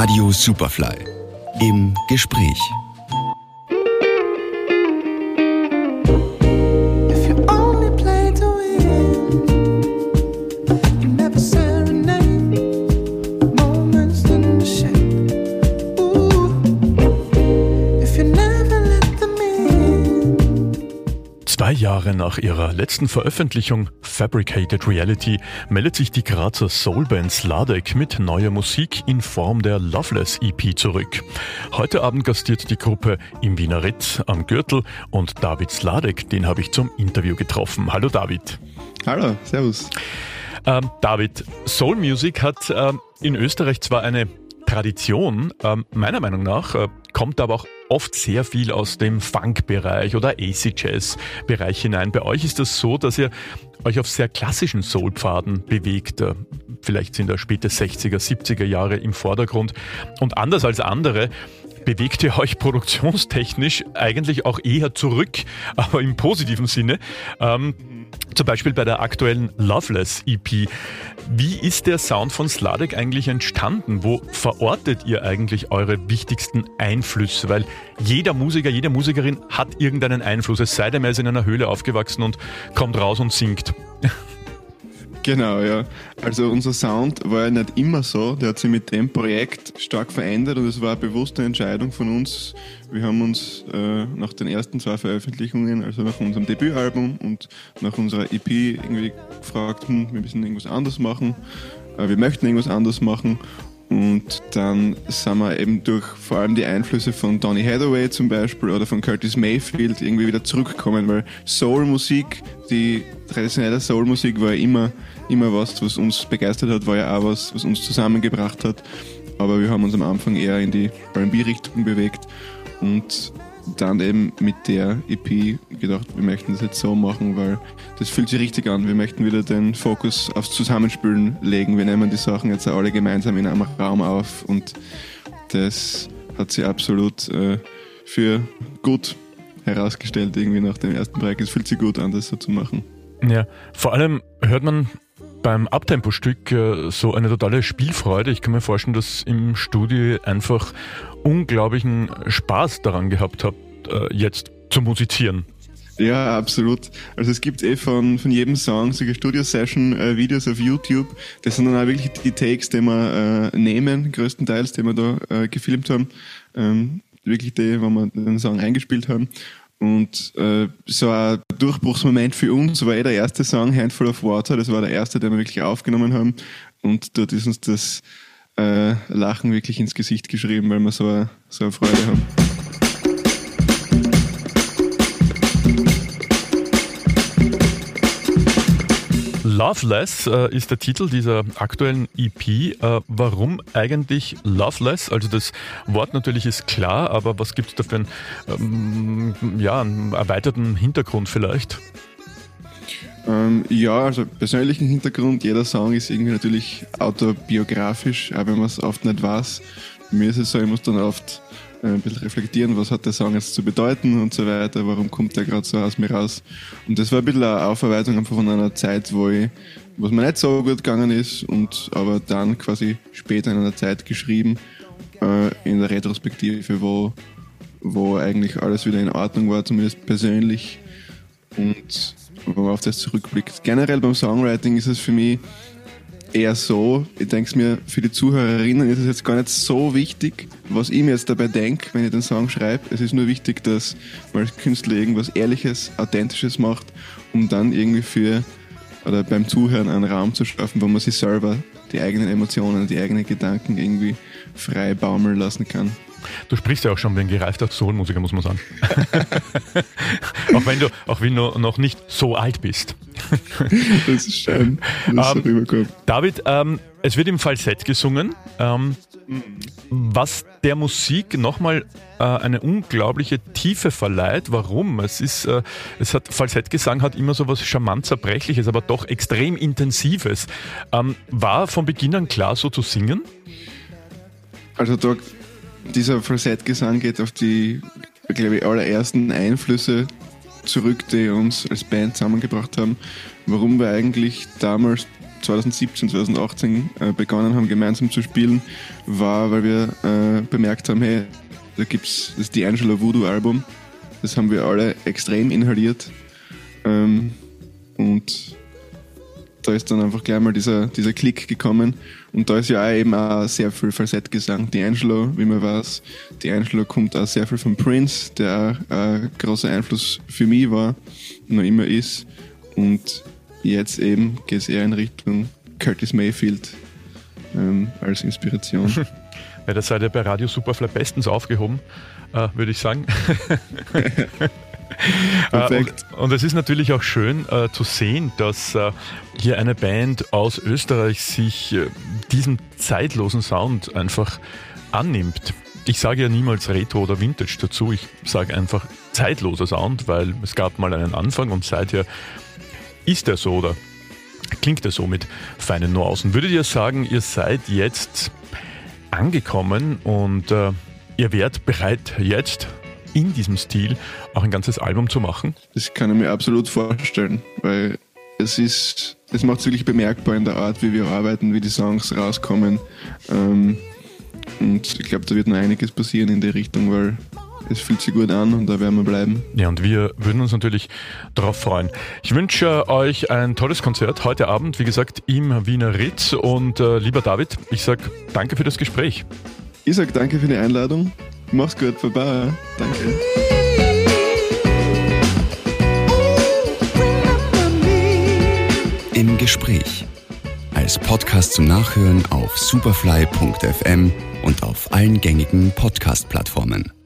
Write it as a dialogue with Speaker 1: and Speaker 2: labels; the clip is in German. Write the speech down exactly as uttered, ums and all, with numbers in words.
Speaker 1: Radio Superfly im Gespräch.
Speaker 2: Zwei Jahre nach ihrer letzten Veröffentlichung Fabricated Reality meldet sich die Grazer Soulband Sladek mit neuer Musik in Form der Loveless E P zurück. Heute Abend gastiert die Gruppe im Wiener Ritt am Gürtel und David Sladek, den habe ich zum Interview getroffen. Hallo David.
Speaker 3: Hallo, servus.
Speaker 2: Ähm, David, Soul Music hat ähm, in Österreich zwar eine Tradition, ähm, meiner Meinung nach äh, kommt aber auch oft sehr viel aus dem Funk-Bereich oder Acid-Jazz-Bereich hinein. Bei euch ist das so, dass ihr euch auf sehr klassischen Soul-Pfaden bewegt. Vielleicht sind da späte sechziger, siebziger Jahre im Vordergrund. Und anders als andere bewegt ihr euch produktionstechnisch eigentlich auch eher zurück, aber im positiven Sinne. Ähm, zum Beispiel bei der aktuellen Loveless E P. Wie ist der Sound von Sladek eigentlich entstanden? Wo verortet ihr eigentlich eure wichtigsten Einflüsse? Weil jeder Musiker, jede Musikerin hat irgendeinen Einfluss. Es sei denn, er ist in einer Höhle aufgewachsen und kommt raus und singt.
Speaker 3: Genau, ja. Also unser Sound war ja nicht immer so. Der hat sich mit dem Projekt stark verändert und es war eine bewusste Entscheidung von uns. Wir haben uns äh, nach den ersten zwei Veröffentlichungen, also nach unserem Debütalbum und nach unserer E P irgendwie gefragt, hm, wir müssen irgendwas anders machen. Äh, wir möchten irgendwas anders machen. Und dann sind wir eben durch vor allem die Einflüsse von Donny Hathaway zum Beispiel oder von Curtis Mayfield irgendwie wieder zurückgekommen, weil Soul-Musik, die traditionelle Soul-Musik war ja immer, immer was, was uns begeistert hat, war ja auch was, was uns zusammengebracht hat. Aber wir haben uns am Anfang eher in die R and B-Richtung bewegt und dann eben mit der E P gedacht, wir möchten das jetzt so machen, weil das fühlt sich richtig an. Wir möchten wieder den Fokus aufs Zusammenspielen legen. Wir nehmen die Sachen jetzt alle gemeinsam in einem Raum auf und das hat sich absolut äh, für gut herausgestellt irgendwie nach dem ersten Projekt. Es fühlt sich gut an, das so zu machen.
Speaker 2: Ja, vor allem hört man beim Abtempo-Stück äh, so eine totale Spielfreude. Ich kann mir vorstellen, dass im Studio einfach unglaublichen Spaß daran gehabt habt, äh, jetzt zu musizieren.
Speaker 3: Ja, absolut. Also es gibt eh von, von jedem Song solche Studio-Session-Videos auf YouTube. Das sind dann auch wirklich die Takes, die wir äh, nehmen, größtenteils, die wir da äh, gefilmt haben. Ähm, wirklich die, wo wir den Song eingespielt haben. Und äh, so ein Durchbruchsmoment für uns war eh der erste Song, Handful of Water. Das war der erste, den wir wirklich aufgenommen haben. Und dort ist uns das äh, Lachen wirklich ins Gesicht geschrieben, weil wir so eine, so eine Freude haben.
Speaker 2: Loveless äh, ist der Titel dieser aktuellen E P. Äh, warum eigentlich Loveless? Also das Wort natürlich ist klar, aber was gibt es da für einen, ähm, ja, einen erweiterten Hintergrund vielleicht?
Speaker 3: Ähm, ja, also persönlichen Hintergrund. Jeder Song ist irgendwie natürlich autobiografisch, auch wenn man es oft nicht weiß. Bei mir ist es so, ich muss dann oft ein bisschen reflektieren, was hat der Song jetzt zu bedeuten und so weiter, warum kommt der gerade so aus mir raus. Und das war ein bisschen eine Aufarbeitung einfach von einer Zeit, wo ich, wo es mir nicht so gut gegangen ist, und aber dann quasi später in einer Zeit geschrieben, äh, in der Retrospektive, wo, wo eigentlich alles wieder in Ordnung war, zumindest persönlich, und wo man auf das zurückblickt. Generell beim Songwriting ist es für mich eher so, ich denke es mir, für die Zuhörerinnen ist es jetzt gar nicht so wichtig, was ich mir jetzt dabei denke, wenn ich den Song schreibe. Es ist nur wichtig, dass man als Künstler irgendwas Ehrliches, Authentisches macht, um dann irgendwie für, oder beim Zuhören einen Raum zu schaffen, wo man sich selber die eigenen Emotionen, die eigenen Gedanken irgendwie frei baumeln lassen kann.
Speaker 2: Du sprichst ja auch schon wie ein gereifter Soulmusiker, muss man sagen. auch wenn du, auch wenn du noch nicht so alt bist.
Speaker 3: Das ist schön, das ist
Speaker 2: ähm, David, ähm, es wird im Falsett gesungen, ähm, was der Musik nochmal äh, eine unglaubliche Tiefe verleiht. Warum? Es ist, äh, es hat, Falsettgesang hat immer so was charmant Zerbrechliches, aber doch extrem Intensives. Ähm, war von Beginn an klar, so zu singen?
Speaker 3: Also da, dieser Falsettgesang geht auf die, glaube ich, allerersten Einflüsse zurück, die uns als Band zusammengebracht haben. Warum wir eigentlich damals zwanzig siebzehn, zwanzig achtzehn äh, begonnen haben, gemeinsam zu spielen, war, weil wir äh, bemerkt haben, hey, da gibt's das D'Angelo Voodoo Album. Das haben wir alle extrem inhaliert. Ähm, und da ist dann einfach gleich mal dieser, dieser Klick gekommen. Und da ist ja auch eben auch sehr viel Falsettgesang. D'Angelo, wie man weiß, D'Angelo kommt auch sehr viel von Prince, der auch ein großer Einfluss für mich war, noch immer ist. Und jetzt eben geht es eher in Richtung Curtis Mayfield ähm, als Inspiration.
Speaker 2: Ja, das seid ihr bei Radio Superfly bestens aufgehoben, äh, würde ich sagen.
Speaker 3: Perfekt.
Speaker 2: Und, und es ist natürlich auch schön äh, zu sehen, dass äh, hier eine Band aus Österreich sich äh, diesem zeitlosen Sound einfach annimmt. Ich sage ja niemals Retro oder Vintage dazu, ich sage einfach zeitloser Sound, weil es gab mal einen Anfang und seither ist er so oder klingt er so mit feinen Nuancen. Würdet ihr sagen, ihr seid jetzt angekommen und äh, ihr wärt bereit jetzt in diesem Stil auch ein ganzes Album zu machen?
Speaker 3: Das kann ich mir absolut vorstellen, weil es ist, es macht es wirklich bemerkbar in der Art, wie wir arbeiten, wie die Songs rauskommen. Ähm, und ich glaube, da wird noch einiges passieren in die Richtung, weil es fühlt sich gut an und da werden wir bleiben.
Speaker 2: Ja, und wir würden uns natürlich darauf freuen. Ich wünsche euch ein tolles Konzert heute Abend, wie gesagt, im Wiener Ritz. Und äh, lieber David, ich sage danke für das Gespräch.
Speaker 3: Ich sage danke für die Einladung. Mach's gut, Baba. Danke.
Speaker 1: Im Gespräch. Als Podcast zum Nachhören auf superfly punkt f m und auf allen gängigen Podcast-Plattformen.